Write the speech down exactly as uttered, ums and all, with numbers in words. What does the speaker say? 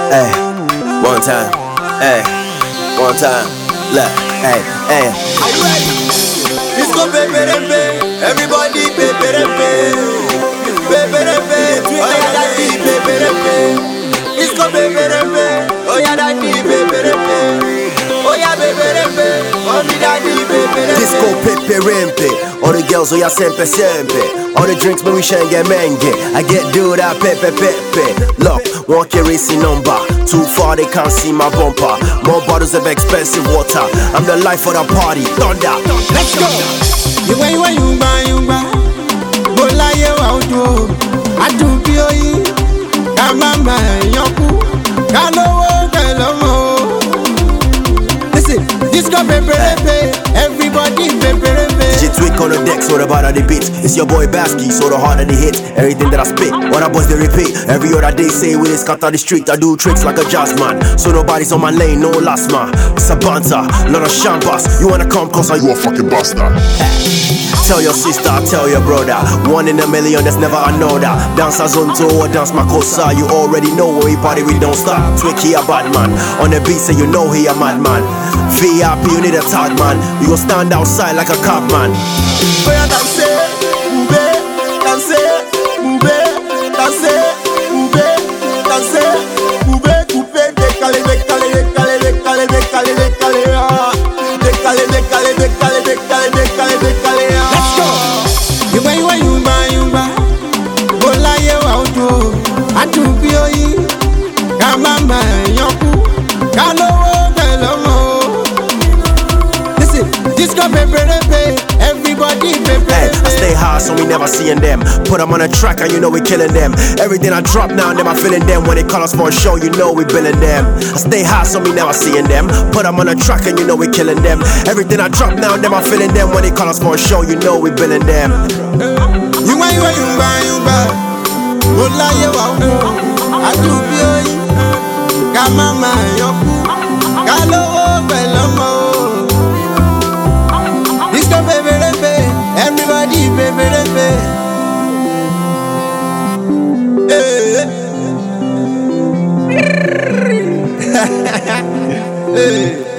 Hey, one time. Hey, one time. Look, hey, hey. Are you ready? Let's go, baby, baby. Everybody, baby, baby. Baby, baby. Oh, yeah, daddy, baby, baby. Let's go, baby, baby. Oh, yeah, daddy, baby, baby. Oh, yeah, baby, baby. Oh, me daddy, baby, baby. Disco pepe rempe. All the girls, oh yeah, sempe sempe. All the drinks, but we shan't get menge. I get do that pepe pepe. Look, one carry number. Too far they can't see my bumper. More bottles of expensive water. I'm the life of the party. Thunder. Let's go. You way, you way, you buy, you buy. Bola ye wa ojo. Adu bi oyi. Kamama yoku. Kalowo kelomo. Listen, disco pepe pepe. Everybody pepe pepe. Shit tweak on the deck, so the better the beat. It's your boy Basky, so the harder the hit. Everything that I spit, all the boys they repeat. Every other day say with this cut on the street. I do tricks like a jazz man, so nobody's on my lane, no last man. Sabanta, lot of champagne. You wanna come cause you a fucking bastard. Tell your sister, tell your brother. One in a million, that's never another. Dance a zonto or dance makosa. You already know when we party, we don't stop. Twig, he a bad man. On the beat, say you know he a madman. V I P, you need a tag man. You gon' stand outside like a cop man. Oh yeah, dance, move, dance, move, dance, move, dance, move, coupe, décalé, décalé, décalé, décalé, décalé, décalé, ah, décalé, décalé, décalé, décalé, décalé, décalé, ah. Let's go. You buy, you buy, you buy, you buy. Bola ye wa ojo, adu bi oyi, kamama yoku, kalowo kelomo. Listen, disco pepe pepe. Everybody, baby. Hey, I stay high, so we never seeing them. Put them on a track, and you know we killing them. Everything I drop now, them I feeling them. When they call us for a show, you know we billing them. I stay high, so we never seeing them. Put them on a track, and you know we killing them. Everything I drop now, them I feeling them. When they call us for a show, you know we billing them. You buy, you buy, you buy, you buy. Bola ye wa ojo, adu bi oyi, kamama yoku, kalowo kelomo. Disco baby, baby, everybody baby, baby. Hey. Hey.